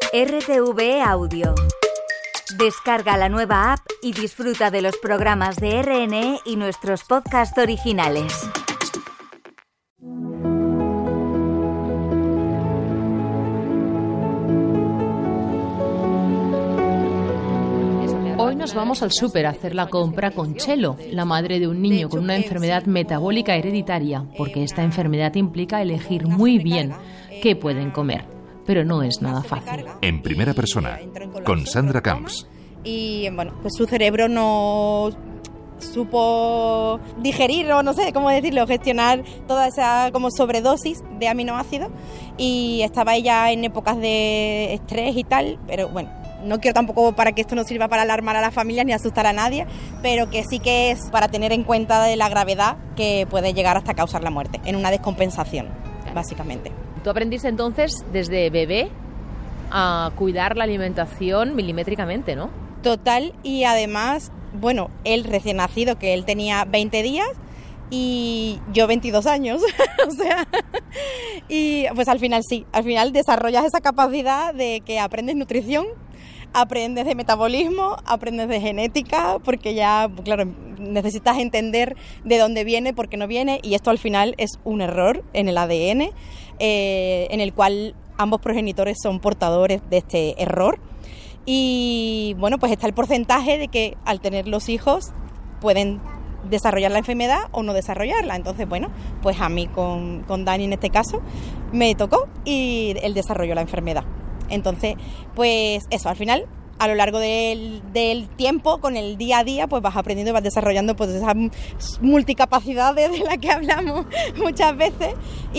RTV Audio. Descarga la nueva app y disfruta de los programas de RNE y nuestros podcasts originales. Hoy nos vamos al súper a hacer la compra con Chelo, la madre de un niño con una enfermedad metabólica hereditaria, porque esta enfermedad implica elegir muy bien qué pueden comer, pero no es nada fácil. En primera persona, con Sandra Camps. Y bueno, pues su cerebro no supo digerir, o no sé cómo decirlo, gestionar toda esa como sobredosis de aminoácidos, y estaba ella en épocas de estrés y tal, pero bueno, no quiero tampoco para que esto no sirva para alarmar a las familias ni asustar a nadie, pero que sí que es para tener en cuenta de la gravedad que puede llegar hasta causar la muerte, en una descompensación, básicamente. Tú aprendiste entonces desde bebé a cuidar la alimentación milimétricamente, ¿no? Total, y además, bueno, él recién nacido, que él tenía 20 días y yo 22 años, o sea, y pues al final sí, al final desarrollas esa capacidad de que aprendes nutrición, aprendes de metabolismo, aprendes de genética, porque ya, claro, necesitas entender de dónde viene, por qué no viene, y esto al final es un error en el ADN, en el cual ambos progenitores son portadores de este error. Y bueno, pues está el porcentaje de que al tener los hijos pueden desarrollar la enfermedad o no desarrollarla. Entonces, bueno, pues a mí con Dani en este caso me tocó y él desarrolló la enfermedad. Entonces, pues eso, al final, a lo largo del tiempo, con el día a día, pues vas aprendiendo y vas desarrollando pues esas multicapacidades de las que hablamos muchas veces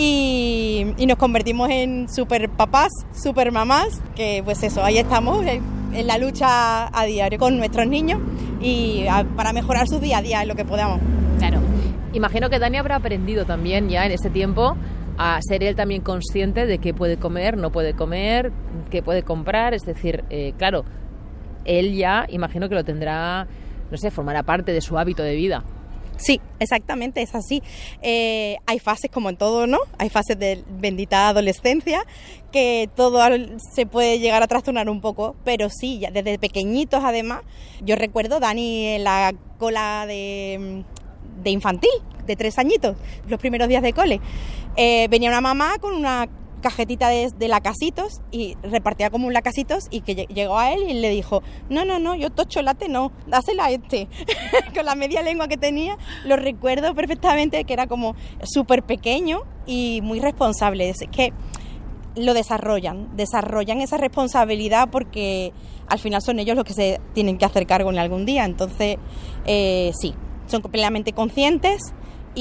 y nos convertimos en super papás, super mamás, que pues eso, ahí estamos en la lucha a diario con nuestros niños y para mejorar su día a día en lo que podamos. Claro. Imagino que Dani habrá aprendido también ya en este tiempo a ser él también consciente de qué puede comer, no puede comer, qué puede comprar, es decir, claro, él ya imagino que lo tendrá, no sé, formará parte de su hábito de vida. Sí, exactamente, es así. Hay fases como en todo, ¿no? Hay fases de bendita adolescencia, que todo se puede llegar a trastornar un poco, pero sí, ya desde pequeñitos además. Yo recuerdo Dani en la cola de infantil, de 3 añitos, los primeros días de cole. Venía una mamá con una cajetita de lacasitos y repartía como un lacasitos y que llegó a él y le dijo, no, yo chocolate no, dásela a este. Con la media lengua que tenía, lo recuerdo perfectamente, que era como súper pequeño y muy responsable. Es que lo desarrollan esa responsabilidad porque al final son ellos los que se tienen que hacer cargo en algún día. Entonces, sí, son plenamente conscientes.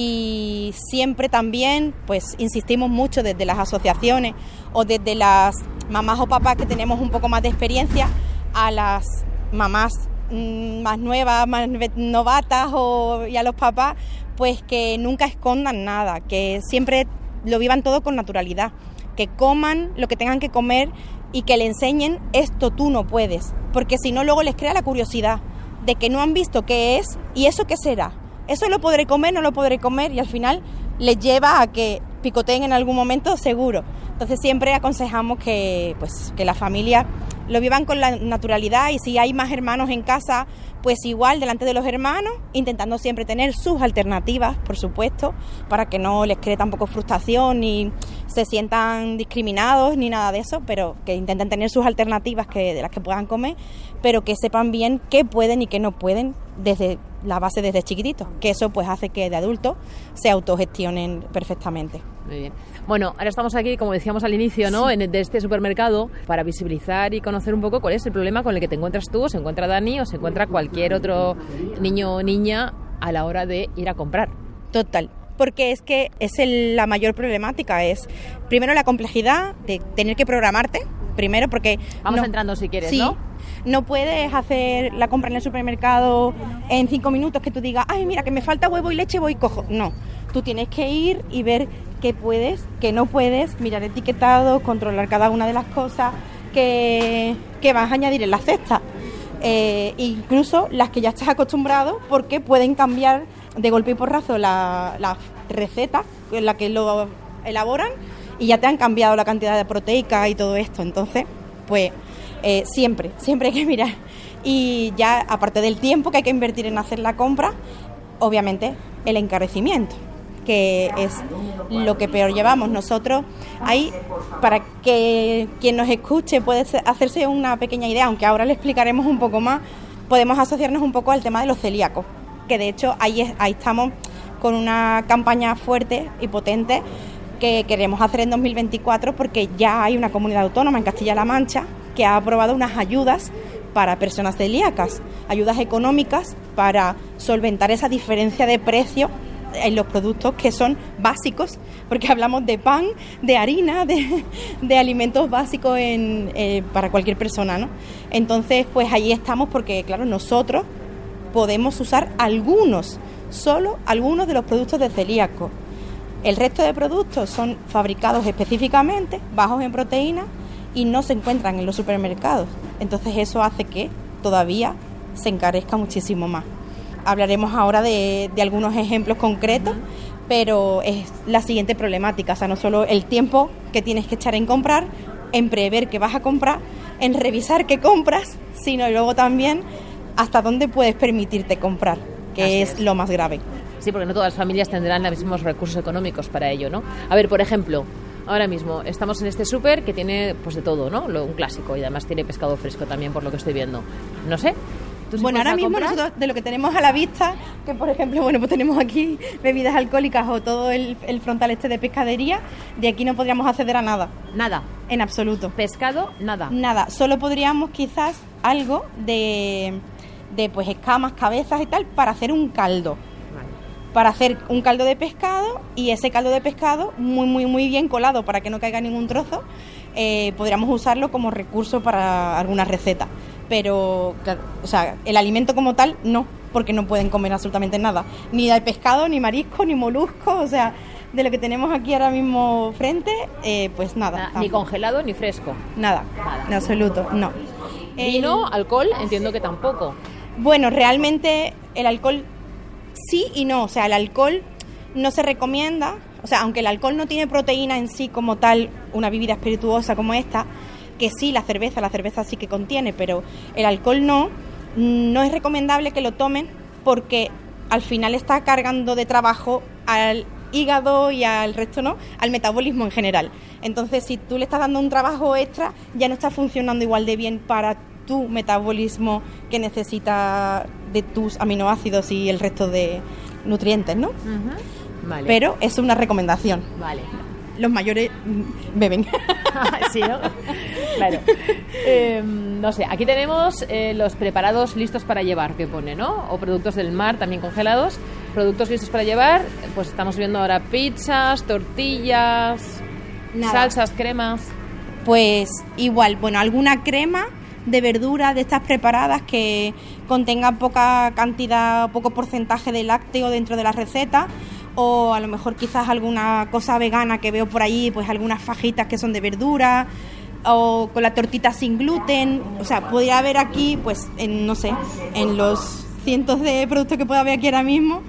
Y siempre también pues insistimos mucho desde las asociaciones o desde las mamás o papás que tenemos un poco más de experiencia a las mamás más nuevas, más novatas y a los papás, pues que nunca escondan nada, que siempre lo vivan todo con naturalidad, que coman lo que tengan que comer y que le enseñen esto tú no puedes, porque si no luego les crea la curiosidad de que no han visto qué es y eso qué será. Eso lo podré comer, no lo podré comer, y al final les lleva a que picoteen en algún momento seguro. Entonces siempre aconsejamos que la familia lo vivan con la naturalidad, y si hay más hermanos en casa, pues igual delante de los hermanos, intentando siempre tener sus alternativas, por supuesto, para que no les cree tampoco frustración ni se sientan discriminados ni nada de eso, pero que intenten tener sus alternativas de las que puedan comer, pero que sepan bien qué pueden y qué no pueden desde la base, desde chiquititos, que eso pues hace que de adultos se autogestionen perfectamente. Muy bien. Bueno, ahora estamos aquí, como decíamos al inicio, ¿no? Sí. De este supermercado para visibilizar y conocer un poco cuál es el problema con el que te encuentras tú, o se encuentra Dani, o se encuentra cualquier otro niño o niña a la hora de ir a comprar. Total. Porque es que es la mayor problemática, es primero la complejidad de tener que programarte, primero porque... Vamos entrando si quieres, sí, ¿no? No puedes hacer la compra en el supermercado en 5 minutos, que tú digas, ay, mira, que me falta huevo y leche, voy y cojo. No, tú tienes que ir y ver qué puedes, qué no puedes, mirar etiquetados, controlar cada una de las cosas que vas a añadir en la cesta. Incluso las que ya estás acostumbrado, porque pueden cambiar de golpe y porrazo la receta en la que lo elaboran y ya te han cambiado la cantidad de proteica y todo esto. Entonces, pues siempre hay que mirar. Y ya, aparte del tiempo que hay que invertir en hacer la compra, obviamente el encarecimiento, que es lo que peor llevamos nosotros. Ahí, para que quien nos escuche puede hacerse una pequeña idea, aunque ahora le explicaremos un poco más, podemos asociarnos un poco al tema de los celíacos, que de hecho ahí estamos con una campaña fuerte y potente que queremos hacer en 2024, porque ya hay una comunidad autónoma en Castilla-La Mancha que ha aprobado unas ayudas para personas celíacas, ayudas económicas para solventar esa diferencia de precio en los productos que son básicos, porque hablamos de pan, de harina, de alimentos básicos para cualquier persona, ¿no? Entonces, pues ahí estamos, porque claro, nosotros podemos usar solo algunos de los productos de celíaco. El resto de productos son fabricados específicamente, bajos en proteína, y no se encuentran en los supermercados. Entonces eso hace que todavía se encarezca muchísimo más. Hablaremos ahora de algunos ejemplos concretos, pero es la siguiente problemática, o sea, no solo el tiempo que tienes que echar en comprar, en prever qué vas a comprar, en revisar qué compras, sino luego también hasta dónde puedes permitirte comprar, que es lo más grave. Sí, porque no todas las familias tendrán los mismos recursos económicos para ello, ¿no? A ver, por ejemplo, ahora mismo estamos en este súper que tiene pues de todo, ¿no? Un clásico, y además tiene pescado fresco también, por lo que estoy viendo. No sé. Bueno, ahora mismo nosotros de lo que tenemos a la vista, que por ejemplo, bueno, pues tenemos aquí bebidas alcohólicas o todo el frontal de pescadería, de aquí no podríamos acceder a nada. Nada. En absoluto. Pescado, nada. Nada, solo podríamos quizás algo de pues escamas, cabezas y tal, para hacer un caldo. Para hacer un caldo de pescado, y ese caldo de pescado muy muy muy bien colado para que no caiga ningún trozo, podríamos usarlo como recurso para alguna receta. Pero, claro, o sea, el alimento como tal no, porque no pueden comer absolutamente nada, ni de pescado, ni marisco, ni molusco, o sea, de lo que tenemos aquí ahora mismo frente, pues nada. Ni congelado ni fresco. Nada, en absoluto, no. Vino, alcohol, entiendo que tampoco. Bueno, realmente el alcohol sí y no, o sea, el alcohol no se recomienda, o sea, aunque el alcohol no tiene proteína en sí como tal, una bebida espirituosa como esta, que sí, la cerveza sí que contiene, pero el alcohol no es recomendable que lo tomen, porque al final está cargando de trabajo al hígado y al resto, ¿no?, al metabolismo en general. Entonces, si tú le estás dando un trabajo extra, ya no está funcionando igual de bien para tu metabolismo que necesita de tus aminoácidos y el resto de nutrientes, ¿no? Uh-huh. Vale. Pero es una recomendación. Vale. Los mayores beben. Sí, ¿no? Claro. No sé, aquí tenemos los preparados listos para llevar, que pone, ¿no? O productos del mar también congelados. Productos listos para llevar, pues estamos viendo ahora pizzas, tortillas, salsas, cremas. Pues igual, bueno, alguna crema de verdura de estas preparadas que contenga poca cantidad, poco porcentaje de lácteo dentro de la receta, o a lo mejor quizás alguna cosa vegana que veo por ahí, pues algunas fajitas que son de verdura, o con la tortita sin gluten. O sea, podría haber aquí, pues, en los cientos de productos que pueda haber aquí ahora mismo,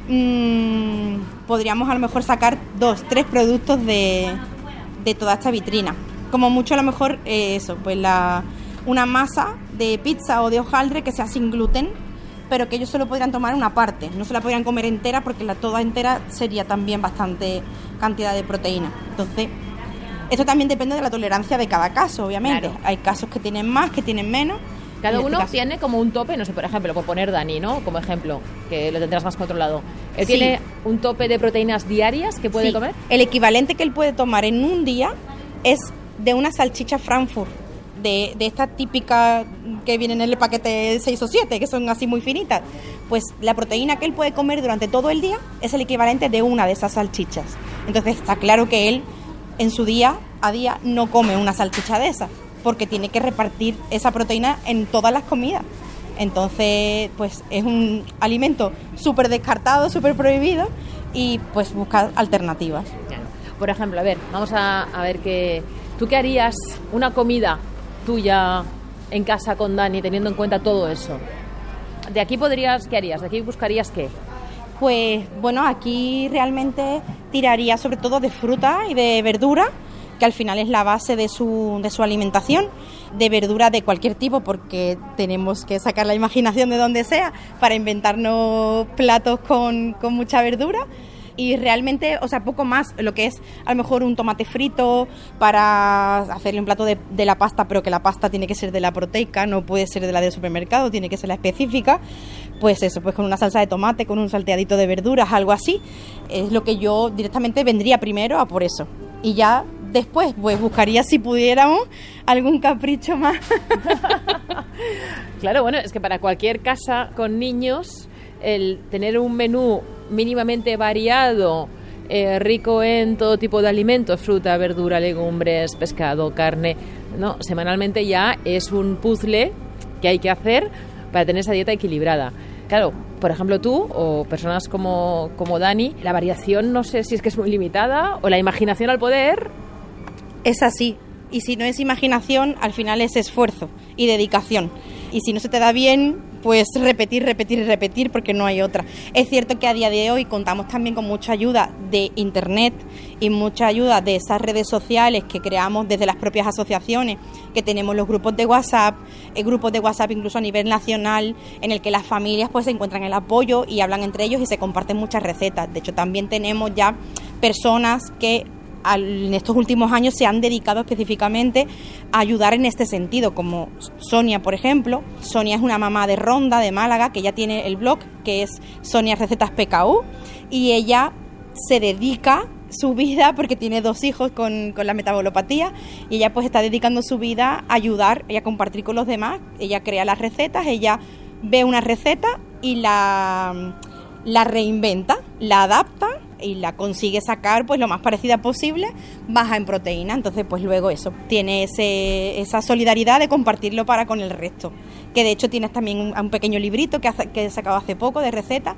podríamos a lo mejor sacar 2-3 productos de toda esta vitrina. Como mucho a lo mejor pues una masa de pizza o de hojaldre que sea sin gluten, pero que ellos solo podrían tomar una parte, no se la podrían comer entera, porque toda entera sería también bastante cantidad de proteína. Entonces, esto también depende de la tolerancia de cada caso, obviamente. Claro. Hay casos que tienen más, que tienen menos. Cada uno tiene como un tope, no sé, por ejemplo, por poner Dani, ¿no?, como ejemplo, que lo tendrás más controlado. Él tiene un tope de proteínas diarias que puede comer. El equivalente que él puede tomar en un día es de una salchicha Frankfurt, de esta típica que vienen en el paquete 6 o 7, que son así muy finitas. Pues la proteína que él puede comer durante todo el día es el equivalente de una de esas salchichas. Entonces está claro que él en su día a día no come una salchicha de esas, porque tiene que repartir esa proteína en todas las comidas. Entonces, pues es un alimento súper descartado, súper prohibido, y pues buscar alternativas. Por ejemplo, a ver, vamos a ver ¿tú qué harías una comida tuya en casa con Dani, teniendo en cuenta todo eso? ¿De aquí qué harías? ¿De aquí buscarías qué? Pues bueno, aquí realmente tiraría sobre todo de fruta y de verdura, que al final es la base de su alimentación, de verdura de cualquier tipo, porque tenemos que sacar la imaginación de donde sea para inventarnos platos con mucha verdura. Y realmente, o sea, poco más, lo que es a lo mejor un tomate frito para hacerle un plato de la pasta, pero que la pasta tiene que ser de la proteica, no puede ser de la del supermercado, tiene que ser la específica. Pues eso, pues con una salsa de tomate, con un salteadito de verduras, algo así, es lo que yo directamente vendría primero a por eso. Y ya después, pues buscaría, si pudiéramos, algún capricho más. Claro, bueno, es que para cualquier casa con niños, el tener un menú mínimamente variado, rico en todo tipo de alimentos, fruta, verdura, legumbres, pescado, carne, no, semanalmente ya es un puzzle que hay que hacer para tener esa dieta equilibrada. Claro, por ejemplo tú o personas como Dani, la variación no sé si es que es muy limitada o la imaginación al poder. Es así, y si no es imaginación, al final es esfuerzo y dedicación. Y si no se te da bien, pues repetir, porque no hay otra. Es cierto que a día de hoy contamos también con mucha ayuda de Internet y mucha ayuda de esas redes sociales que creamos desde las propias asociaciones, que tenemos los grupos de WhatsApp incluso a nivel nacional, en el que las familias pues encuentran el apoyo y hablan entre ellos y se comparten muchas recetas. De hecho, también tenemos ya personas que en estos últimos años se han dedicado específicamente a ayudar en este sentido, como Sonia, por ejemplo. Sonia es una mamá de Ronda, de Málaga, que ya tiene el blog, que es Sonia Recetas PKU, y ella se dedica su vida, porque tiene 2 hijos con la metabolopatía, y ella pues está dedicando su vida a ayudar y a compartir con los demás. Ella crea las recetas, ella ve una receta y la reinventa, la adapta y la consigue sacar pues lo más parecida posible, baja en proteína. Entonces pues luego eso, tiene esa solidaridad de compartirlo para con el resto, que de hecho tienes también un pequeño librito que he sacado hace poco de recetas,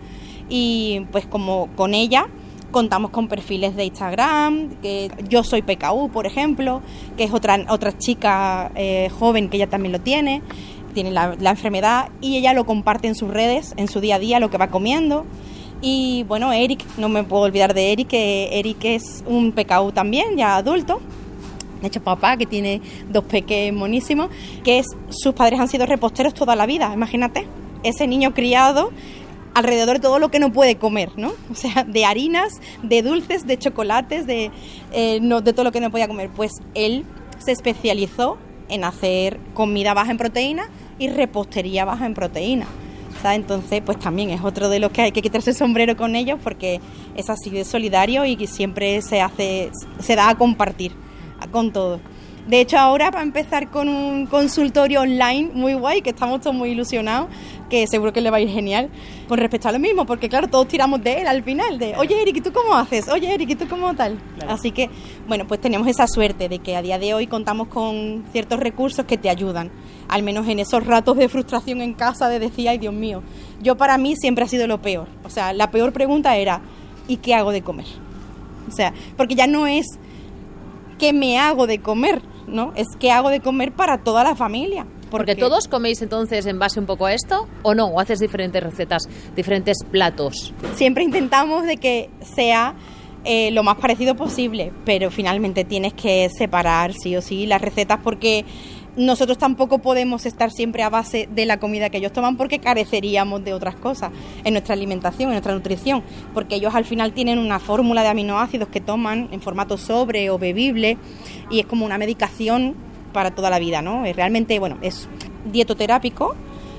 y pues como con ella contamos con perfiles de Instagram, que Yo Soy PKU, por ejemplo, que es otra chica joven que ella también lo tiene la enfermedad, y ella lo comparte en sus redes, en su día a día, lo que va comiendo. Y bueno, Eric, no me puedo olvidar de Eric, que Eric es un PKU también, ya adulto, de hecho papá, que tiene 2 peques monísimos, que sus padres han sido reposteros toda la vida. Imagínate, ese niño criado alrededor de todo lo que no puede comer, ¿no? O sea, de harinas, de dulces, de chocolates, de todo lo que no podía comer. Pues él se especializó en hacer comida baja en proteína y repostería baja en proteína, ¿sabes? Entonces pues también es otro de los que hay que quitarse el sombrero con ellos, porque es así de solidario y que siempre se da a compartir con todo. De hecho, ahora va a empezar con un consultorio online muy guay, que estamos todos muy ilusionados, que seguro que le va a ir genial, con respecto a lo mismo, porque claro, todos tiramos de él al final, de oye Eric, ¿y tú cómo haces? Oye Eric, ¿y tú cómo tal? Claro. Así que, bueno, pues tenemos esa suerte de que a día de hoy contamos con ciertos recursos que te ayudan, al menos en esos ratos de frustración en casa, de decir, ay Dios mío, para mí siempre ha sido lo peor. O sea, la peor pregunta era, ¿y qué hago de comer? O sea, porque ya no es ¿qué me hago de comer?, ¿no? Es ¿qué hago de comer para toda la familia? Porque todos coméis entonces en base un poco a esto, ¿o no? ¿O haces diferentes recetas, diferentes platos? Siempre intentamos de que sea lo más parecido posible, pero finalmente tienes que separar sí o sí las recetas, porque nosotros tampoco podemos estar siempre a base de la comida que ellos toman, porque careceríamos de otras cosas en nuestra alimentación, en nuestra nutrición, porque ellos al final tienen una fórmula de aminoácidos que toman en formato sobre o bebible, y es como una medicación para toda la vida, ¿no? Realmente, bueno, es dietoterápico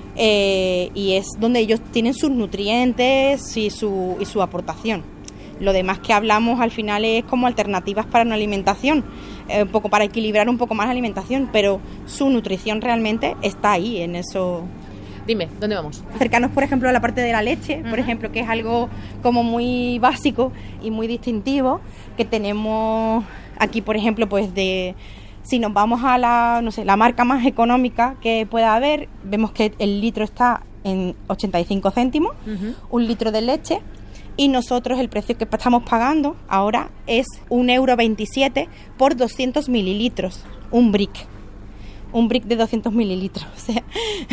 y es donde ellos tienen sus nutrientes y su aportación. Lo demás que hablamos al final es como alternativas para una alimentación, un poco para equilibrar un poco más la alimentación, pero su nutrición realmente está ahí, en eso. Dime, ¿dónde vamos? Acercarnos, por ejemplo, a la parte de la leche, por ejemplo, que es algo como muy básico y muy distintivo, que tenemos aquí, por ejemplo, pues si nos vamos a la marca más económica que pueda haber, vemos que el litro está en 85 céntimos, un litro de leche. Y nosotros el precio que estamos pagando ahora es 1,27 € por 200 mililitros, un brick de 200 mililitros. O sea,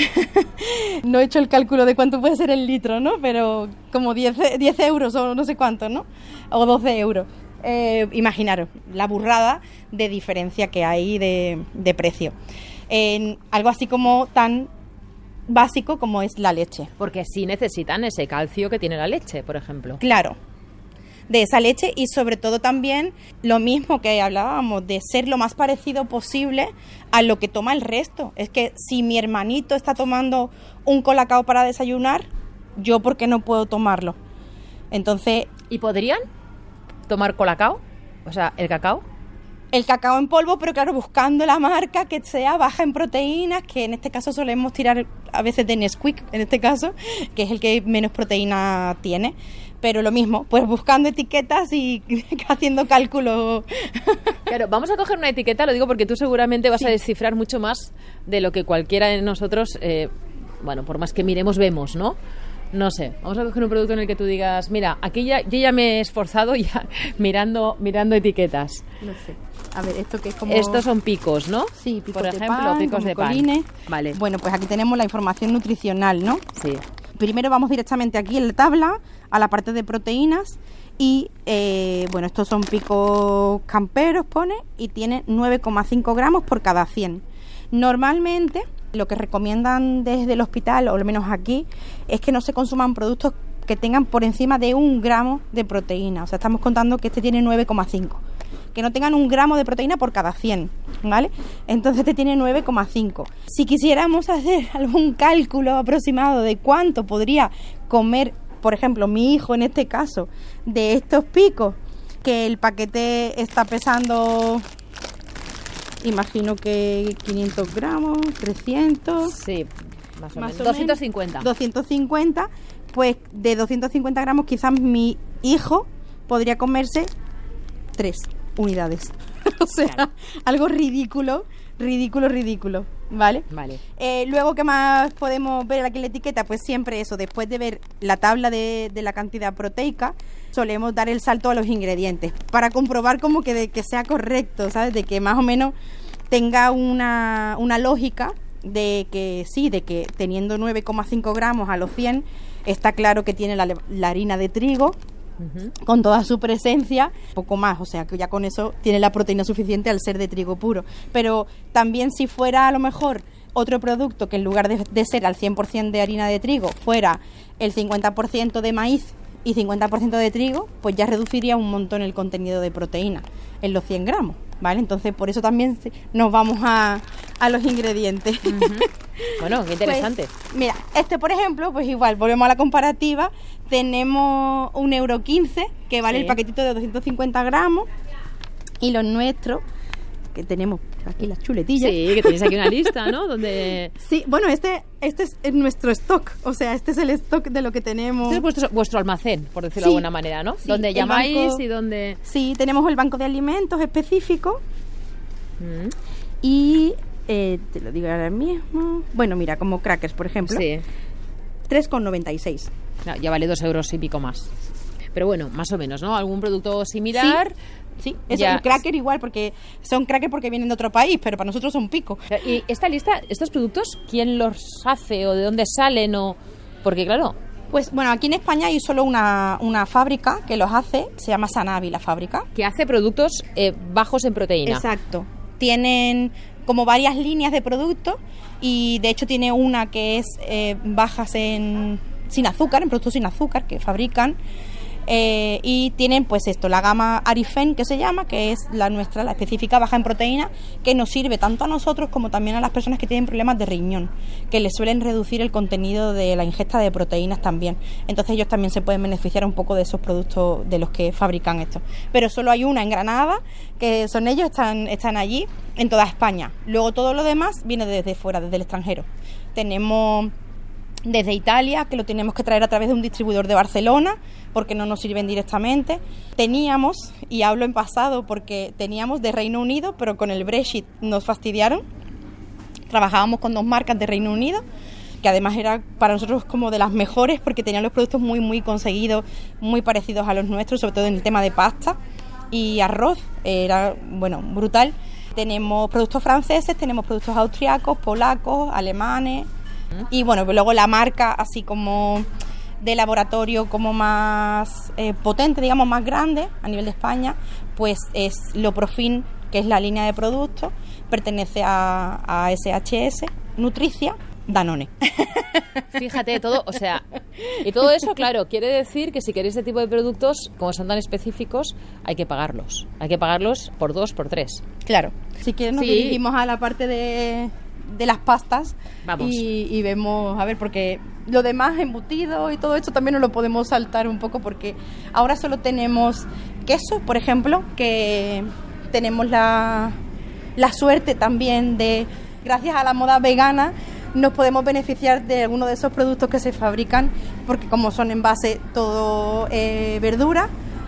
no he hecho el cálculo de cuánto puede ser el litro, ¿no? Pero como 10 euros o no sé cuánto, ¿no? O 12 euros. imaginaros la burrada de diferencia que hay de precio. En algo así como tan básico como es la leche. Porque sí necesitan ese calcio que tiene la leche, por ejemplo. Claro, de esa leche, y sobre todo también lo mismo que hablábamos, de ser lo más parecido posible a lo que toma el resto. Es que si mi hermanito está tomando un colacao para desayunar, yo ¿por qué no puedo tomarlo? Entonces... ¿Y podrían tomar colacao? O sea, el cacao. El cacao en polvo, pero claro, buscando la marca que sea baja en proteínas, que en este caso solemos tirar a veces de Nesquik, en este caso, que es el que menos proteína tiene. Pero lo mismo, pues buscando etiquetas y haciendo cálculos. Claro, vamos a coger una etiqueta, lo digo porque tú seguramente vas a descifrar mucho más de lo que cualquiera de nosotros, bueno, por más que miremos, vemos, ¿no? No sé, vamos a coger un producto en el que tú digas, mira, aquí yo ya me he esforzado ya mirando etiquetas. No sé. A ver, esto que es como... Estos son picos, ¿no? Sí, picos por de ejemplo, pan, picos de pan. colines. Vale. Bueno, pues aquí tenemos la información nutricional, ¿no? Sí. Primero vamos directamente aquí en la tabla a la parte de proteínas y, bueno, estos son picos camperos, pone, y tiene 9,5 gramos por cada 100. Normalmente lo que recomiendan desde el hospital, o al menos aquí, es que no se consuman productos que tengan por encima de 1 gramo de proteína. O sea, estamos contando que este tiene 9,5. Que no tengan 1 gramo de proteína por cada 100, ¿vale? Entonces este tiene 9,5. Si quisiéramos hacer algún cálculo aproximado de cuánto podría comer, por ejemplo, mi hijo en este caso, de estos picos, que el paquete está pesando, imagino que 500 gramos, 300... Sí, más o menos. 250. 250, pues de 250 gramos quizás mi hijo podría comerse 3 unidades. O sea, claro, algo ridículo, ¿vale? Vale. Luego, ¿qué más podemos ver aquí en la etiqueta? Pues siempre eso, después de ver la tabla de la cantidad proteica, solemos dar el salto a los ingredientes para comprobar como que sea correcto, ¿sabes? De que más o menos tenga una lógica de que sí, de que teniendo 9,5 gramos a los 100, está claro que tiene la harina de trigo, con toda su presencia, poco más, o sea que ya con eso tiene la proteína suficiente al ser de trigo puro. Pero también si fuera a lo mejor otro producto que en lugar de ser al 100% de harina de trigo fuera el 50% de maíz y 50% de trigo, pues ya reduciría un montón el contenido de proteína en los 100 gramos, ¿vale? Entonces por eso también nos vamos a los ingredientes. Bueno, qué interesante. Pues, mira, este por ejemplo, pues igual, volvemos a la comparativa, tenemos 1,15 €, que vale el paquetito de 250 gramos, y los nuestros, que tenemos aquí las chuletillas. Sí, que tenéis aquí una lista, ¿no? Donde... Sí, bueno, este es nuestro stock, o sea, este es el stock de lo que tenemos. Este es vuestro almacén, por decirlo de alguna manera, ¿no? Sí, donde llamáis banco, y donde... Sí, tenemos el banco de alimentos específico y te lo digo ahora mismo. Bueno, mira, como crackers, por ejemplo. Sí. 3,96. No, ya vale 2 euros y pico más. Pero bueno, más o menos, ¿no? ¿Algún producto similar? Sí, es un cracker igual, porque son crackers porque vienen de otro país, pero para nosotros son pico. Y esta lista, estos productos, ¿quién los hace o de dónde salen? O porque claro... Pues bueno, aquí en España hay solo una fábrica que los hace, se llama Sanavi la fábrica. Que hace productos bajos en proteína. Exacto. Tienen como varias líneas de productos y de hecho tiene una que es bajas sin azúcar, en productos sin azúcar que fabrican. Y tienen pues esto, la gama Arifen, que se llama, que es la nuestra, la específica baja en proteína, que nos sirve tanto a nosotros como también a las personas que tienen problemas de riñón, que les suelen reducir el contenido de la ingesta de proteínas también. Entonces ellos también se pueden beneficiar un poco de esos productos de los que fabrican esto. Pero solo hay una en Granada, que son ellos, están allí en toda España. Luego todo lo demás viene desde fuera, desde el extranjero. Tenemos desde Italia, que lo tenemos que traer a través de un distribuidor de Barcelona, porque no nos sirven directamente. Teníamos, y hablo en pasado porque teníamos de Reino Unido, pero con el Brexit nos fastidiaron. Trabajábamos con 2 marcas de Reino Unido, que además era para nosotros como de las mejores, porque tenían los productos muy, muy conseguidos, muy parecidos a los nuestros, sobre todo en el tema de pasta y arroz, era, bueno, brutal. Tenemos productos franceses, tenemos productos austriacos, polacos, alemanes. Y bueno, luego la marca así como de laboratorio como más potente, digamos más grande a nivel de España, pues es Loprofin, que es la línea de productos, pertenece a SHS, Nutricia, Danone. Fíjate, todo, o sea, y todo eso, claro, quiere decir que si queréis este tipo de productos, como son tan específicos, hay que pagarlos. Hay que pagarlos por 2, por 3. Claro. Si quieres nos dirigimos a la parte de las pastas. Vamos. Y vemos, a ver, porque lo demás, embutido y todo esto también nos lo podemos saltar un poco, porque ahora solo tenemos queso, por ejemplo, que tenemos la suerte también de, gracias a la moda vegana, nos podemos beneficiar de algunos de esos productos que se fabrican, porque como son en base todo verdura,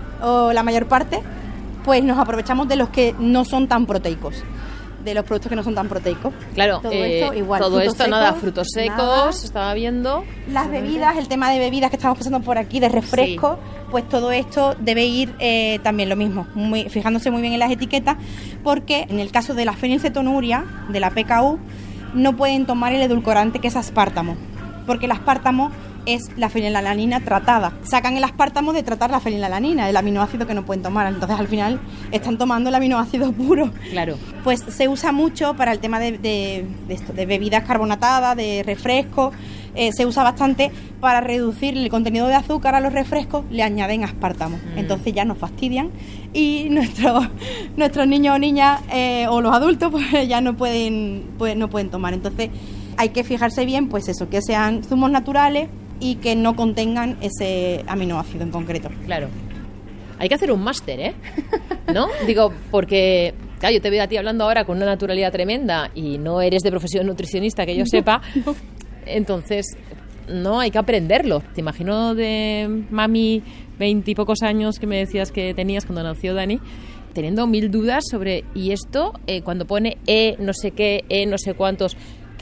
o la mayor parte, pues nos aprovechamos de los que no son tan proteicos. De los productos que no son tan proteicos. Claro, todo esto igual. Todo esto, secos, nada, frutos secos, nada. Estaba viendo. Las bebidas, el tema de bebidas que estamos pasando por aquí, de refresco, pues todo esto debe ir también lo mismo, fijándose muy bien en las etiquetas, porque en el caso de la fenilcetonuria, de la PKU, no pueden tomar el edulcorante que es aspartamo, porque el aspartamo es la fenilalanina tratada. Sacan el aspartamo de tratar la fenilalanina, el aminoácido que no pueden tomar. Entonces, al final, están tomando el aminoácido puro. Claro. Pues se usa mucho para el tema de esto, de bebidas carbonatadas, de refrescos. Se usa bastante para reducir el contenido de azúcar a los refrescos, le añaden aspartamo. Entonces ya nos fastidian y nuestros niños o niñas o los adultos pues ya no pueden tomar. Entonces hay que fijarse bien, pues eso, que sean zumos naturales y que no contengan ese aminoácido en concreto. Claro. Hay que hacer un máster, ¿eh? ¿No? Digo, porque, claro, yo te veo a ti hablando ahora con una naturalidad tremenda y no eres de profesión nutricionista, que yo sepa. No. Entonces, no, hay que aprenderlo. Te imagino de mami, 20 y pocos años que me decías que tenías cuando nació Dani, teniendo 1000 dudas sobre, ¿y esto? Cuando pone no sé qué, no sé cuántos,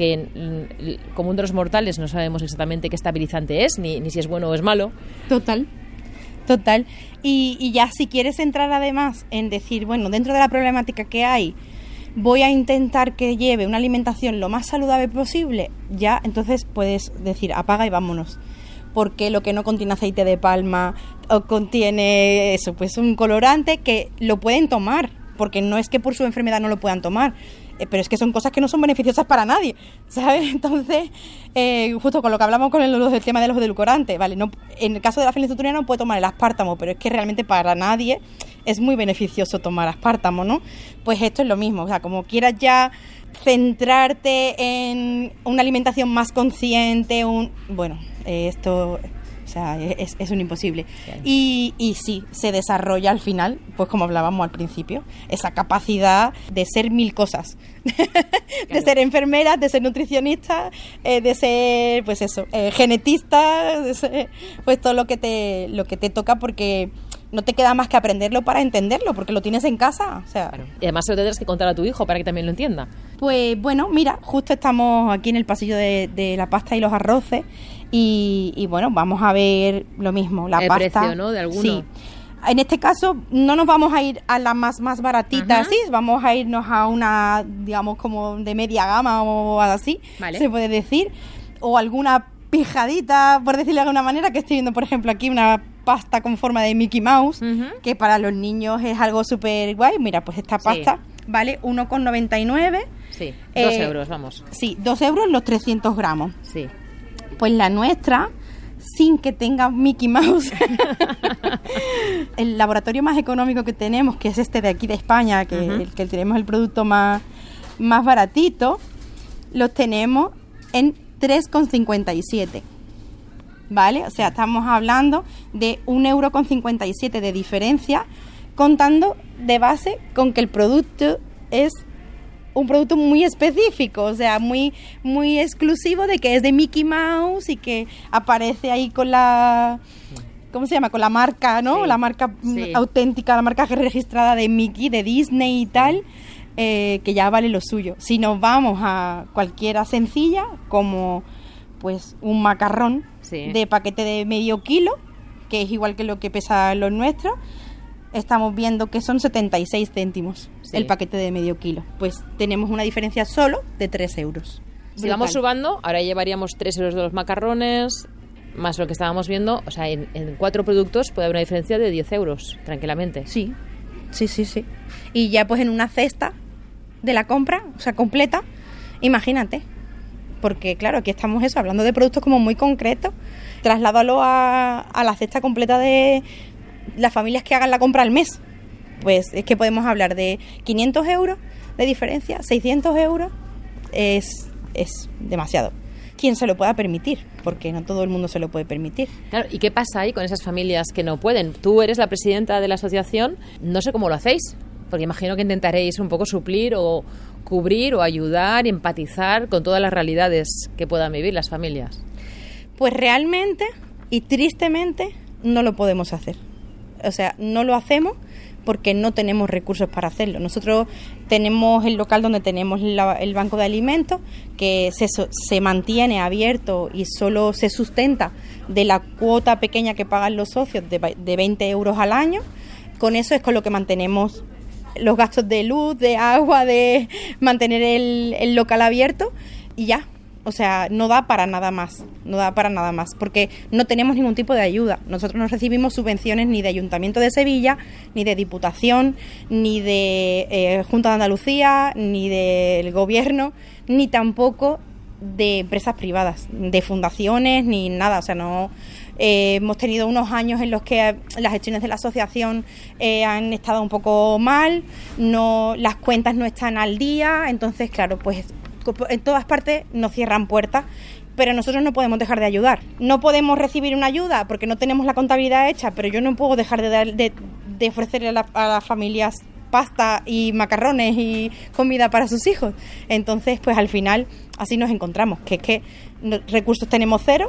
que común de los mortales no sabemos exactamente qué estabilizante es, ni si es bueno o es malo. Total. Y ya si quieres entrar además en decir, bueno, dentro de la problemática que hay, voy a intentar que lleve una alimentación lo más saludable posible, ya entonces puedes decir, apaga y vámonos. Porque lo que no contiene aceite de palma o contiene eso, pues un colorante que lo pueden tomar, porque no es que por su enfermedad no lo puedan tomar, pero es que son cosas que no son beneficiosas para nadie, ¿sabes? Entonces, justo con lo que hablamos con el tema de los edulcorantes, ¿vale? No, en el caso de la fenilcetonuria no puede tomar el aspartamo, pero es que realmente para nadie es muy beneficioso tomar aspartamo, ¿no? Pues esto es lo mismo, o sea, como quieras ya centrarte en una alimentación más consciente, esto... O sea, es un imposible. Y sí, se desarrolla al final, pues como hablábamos al principio, esa capacidad de ser 1000 cosas. De ser enfermera, de ser nutricionista, de ser, pues eso, genetista, de ser, pues todo lo que te toca, porque no te queda más que aprenderlo para entenderlo, porque lo tienes en casa. O sea, claro. Y además se lo tendrás que contar a tu hijo para que también lo entienda. Pues bueno, mira, justo estamos aquí en el pasillo de la pasta y los arroces. Y bueno, vamos a ver lo mismo, la pasta. El precio, ¿no? De alguno. Sí. En este caso no nos vamos a ir a la más baratita, así, vamos a irnos a una, digamos, como de media gama o así, vale. Se puede decir, o alguna pijadita, por decirlo de alguna manera, que estoy viendo, por ejemplo, aquí una pasta con forma de Mickey Mouse, que para los niños es algo súper guay. Mira, pues esta pasta vale 1,99. Sí, 2 euros, vamos. Sí, 2 euros los 300 gramos. Sí. Pues la nuestra, sin que tenga Mickey Mouse, el laboratorio más económico que tenemos, que es este de aquí de España, que el que tenemos el producto más baratito, los tenemos en 3,57. ¿Vale? O sea, estamos hablando de 1,57 € de diferencia, contando de base con que el producto es un producto muy específico, o sea, muy exclusivo, de que es de Mickey Mouse y que aparece ahí con la... ¿Cómo se llama? Con la marca, ¿no? Sí. La marca auténtica, la marca registrada de Mickey, de Disney y tal, que ya vale lo suyo. Si nos vamos a cualquiera sencilla, como pues un macarrón de paquete de medio kilo, que es igual que lo que pesan los nuestros, estamos viendo que son 76 céntimos el paquete de medio kilo. Pues tenemos una diferencia solo de 3 euros. Si vamos subando, ahora llevaríamos 3 euros de los macarrones, más lo que estábamos viendo. O sea, en 4 productos puede haber una diferencia de 10 euros, tranquilamente. Sí, Sí. Y ya pues en una cesta de la compra, o sea, completa, imagínate. Porque claro, aquí estamos hablando de productos como muy concretos. Trasládalo a la cesta completa de las familias que hagan la compra al mes. Pues es que podemos hablar de 500 euros de diferencia, 600 euros, es demasiado. ¿Quién se lo pueda permitir? Porque no todo el mundo se lo puede permitir. Claro, ¿y qué pasa ahí con esas familias que no pueden? Tú eres la presidenta de la asociación, no sé cómo lo hacéis, porque imagino que intentaréis un poco suplir o cubrir o ayudar y empatizar con todas las realidades que puedan vivir las familias. Pues realmente y tristemente no lo podemos hacer. O sea, no lo hacemos porque no tenemos recursos para hacerlo. Nosotros tenemos el local donde tenemos el banco de alimentos, que se mantiene abierto y solo se sustenta de la cuota pequeña que pagan los socios de 20 euros al año. Con eso es con lo que mantenemos los gastos de luz, de agua, de mantener el local abierto y ya. O sea, no da para nada más, porque no tenemos ningún tipo de ayuda. Nosotros no recibimos subvenciones ni de Ayuntamiento de Sevilla, ni de Diputación, ni de Junta de Andalucía, ni del Gobierno, ni tampoco de empresas privadas, de fundaciones, ni nada. O sea, no hemos tenido unos años en los que las gestiones de la asociación han estado un poco mal, las cuentas no están al día, entonces, claro, pues en todas partes nos cierran puertas, pero nosotros no podemos dejar de ayudar. No podemos recibir una ayuda porque no tenemos la contabilidad hecha, pero yo no puedo dejar de ofrecerle a las familias pasta y macarrones y comida para sus hijos. Entonces, pues al final así nos encontramos, que es que recursos tenemos cero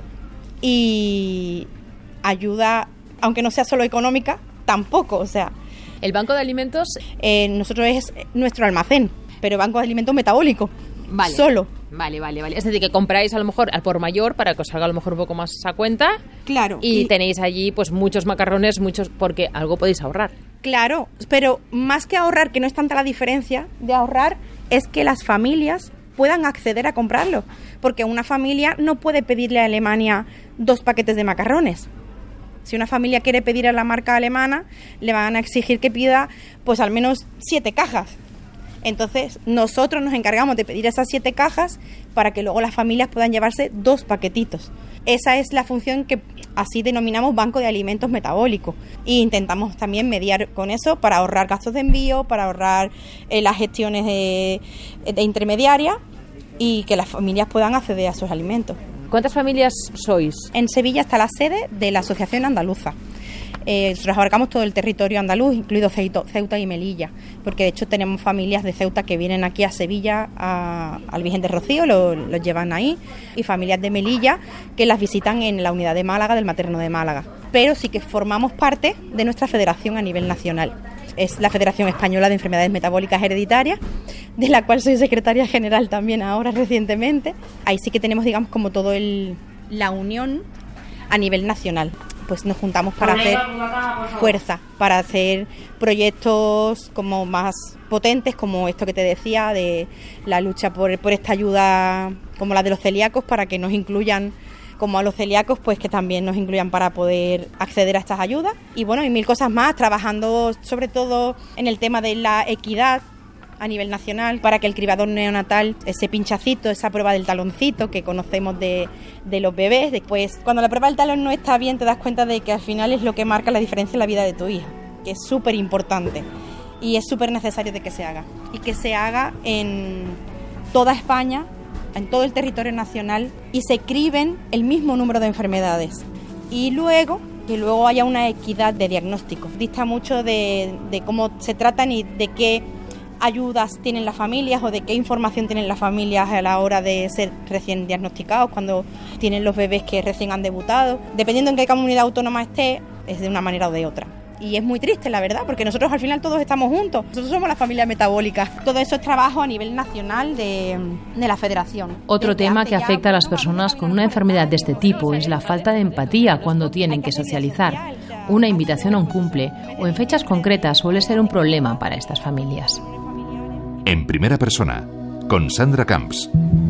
y ayuda, aunque no sea solo económica, tampoco. O sea, el banco de alimentos nosotros es nuestro almacén, pero banco de alimentos metabólico. Vale. Solo. Vale. Es decir, que compráis a lo mejor al por mayor para que os salga a lo mejor un poco más a cuenta. Claro. Y tenéis allí pues muchos macarrones, porque algo podéis ahorrar. Claro, pero más que ahorrar, que no es tanta la diferencia de ahorrar, es que las familias puedan acceder a comprarlo. Porque una familia no puede pedirle a Alemania 2 paquetes de macarrones. Si una familia quiere pedir a la marca alemana, le van a exigir que pida pues al menos 7 cajas. Entonces, nosotros nos encargamos de pedir esas 7 cajas para que luego las familias puedan llevarse 2 paquetitos. Esa es la función que así denominamos banco de alimentos metabólicos. E intentamos también mediar con eso para ahorrar gastos de envío, para ahorrar las gestiones de intermediaria y que las familias puedan acceder a esos alimentos. ¿Cuántas familias sois? En Sevilla está la sede de la Asociación Andaluza. Nosotros abarcamos todo el territorio andaluz, incluido Ceuta y Melilla, porque de hecho tenemos familias de Ceuta que vienen aquí a Sevilla al Virgen de Rocío, los llevan ahí, y familias de Melilla que las visitan en la unidad de Málaga, del Materno de Málaga. Pero sí que formamos parte de nuestra federación a nivel nacional. Es la Federación Española de Enfermedades Metabólicas Hereditarias, de la cual soy secretaria general también ahora recientemente. Ahí sí que tenemos, digamos, como todo la unión a nivel nacional. Pues nos juntamos para hacer fuerza, para hacer proyectos como más potentes, como esto que te decía, de la lucha por esta ayuda, como la de los celíacos, para que nos incluyan, como a los celíacos, pues que también nos incluyan para poder acceder a estas ayudas. Y bueno, y 1000 cosas más, trabajando sobre todo en el tema de la equidad a nivel nacional, para que el cribador neonatal, ese pinchacito, esa prueba del taloncito que conocemos de los bebés, después cuando la prueba del talón no está bien te das cuenta de que al final es lo que marca la diferencia en la vida de tu hija, que es súper importante y es súper necesario de que se haga, y que se haga en toda España, en todo el territorio nacional, y se criben el mismo número de enfermedades, y luego que luego haya una equidad de diagnóstico. Dista mucho de cómo se tratan y de qué ayudas tienen las familias o de qué información tienen las familias a la hora de ser recién diagnosticados, cuando tienen los bebés que recién han debutado. Dependiendo en qué comunidad autónoma esté, es de una manera o de otra. Y es muy triste, la verdad, porque nosotros al final todos estamos juntos. Nosotros somos la familia metabólica. Todo eso es trabajo a nivel nacional de la federación. Otro tema que afecta a las personas con una enfermedad de este tipo es la falta de empatía cuando tienen que socializar. Una invitación a un cumple o en fechas concretas suele ser un problema para estas familias. En primera persona, con Sandra Camps.